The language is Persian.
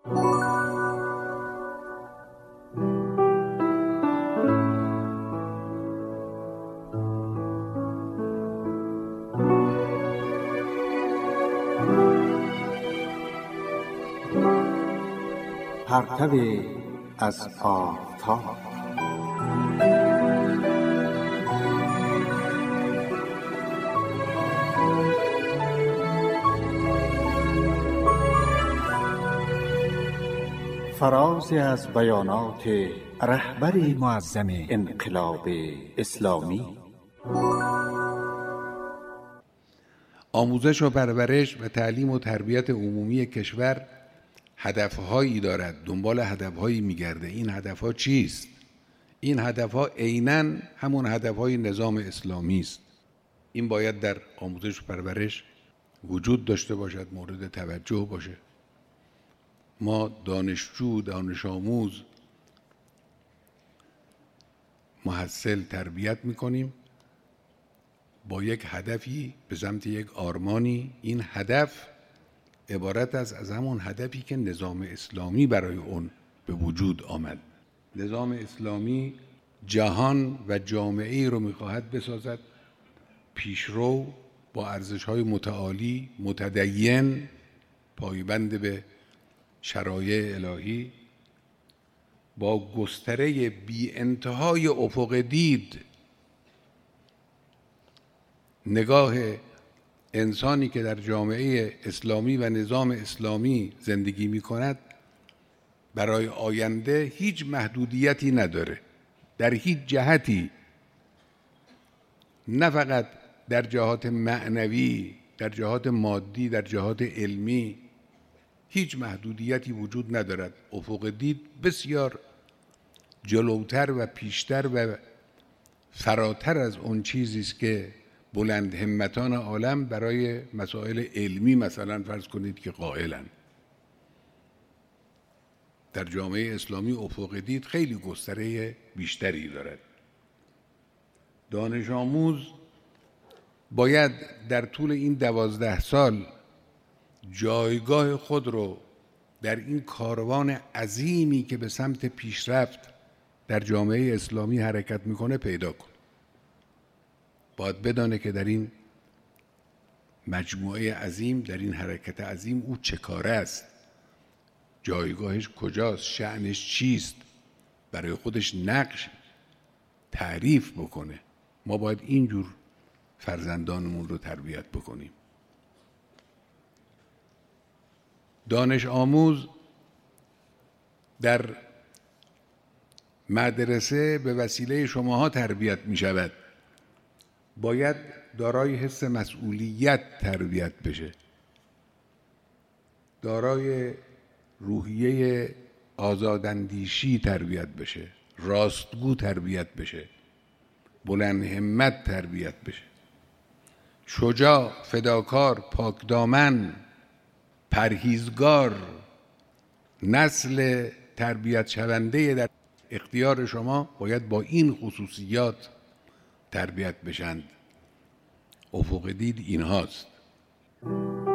پرتو از آفتاب. فرازی از بیانات رهبر معظم انقلاب اسلامی. آموزش و پرورش و تعلیم و تربیت عمومی کشور هدفهایی دارد، دنبال هدفهایی میگرده. این هدفها چیست؟ این هدفها عیناً همون هدفهای نظام اسلامی است. این باید در آموزش و پرورش وجود داشته باشد، مورد توجه باشه. ما دانشجو، دانش آموز، محصل تربیت میکنیم با یک هدفی، به سمت یک آرمانی. این هدف عبارت از همون هدفی که نظام اسلامی برای اون به وجود آمد. نظام اسلامی جهان و جامعه‌ای رو میخواهد بسازد پیشرو، با ارزش‌های متعالی، متدین، پایبند به شرایع الهی، با گستره بی انتهای افق دید. نگاه انسانی که در جامعه اسلامی و نظام اسلامی زندگی می کند برای آینده هیچ محدودیتی نداره، در هیچ جهتی، نه فقط در جهات معنوی، در جهات مادی، در جهات علمی هیچ محدودیتی وجود ندارد. افق دید بسیار جلوتر و پیشتر و فراتر از اون چیزی است که بلند همتان عالم برای مسائل علمی مثلا فرض کنید که قائلند. در جامعه اسلامی افق دید خیلی گستره بیشتری دارد. دانش آموز باید در طول این 12 سال جایگاه خود رو در این کاروان عظیمی که به سمت پیشرفت در جامعه اسلامی حرکت میکنه پیدا کنه. باید بدانه که در این مجموعه عظیم، در این حرکت عظیم او چه کاره است، جایگاهش کجاست، شأنش چیست، برای خودش نقش تعریف بکنه. ما باید اینجور فرزندانمون رو تربیت بکنیم. دانش آموز در مدرسه به وسیله شماها تربیت می شود. باید دارای حس مسئولیت تربیت بشه، دارای روحیه آزاداندیشی تربیت بشه، راستگو تربیت بشه، بلند همت تربیت بشه، شجاع، فداکار، پاکدامن، پرهیزگار. نسل تربیت شونده در اختیار شما باید با این خصوصیات تربیت بشند. افق دید این هاست.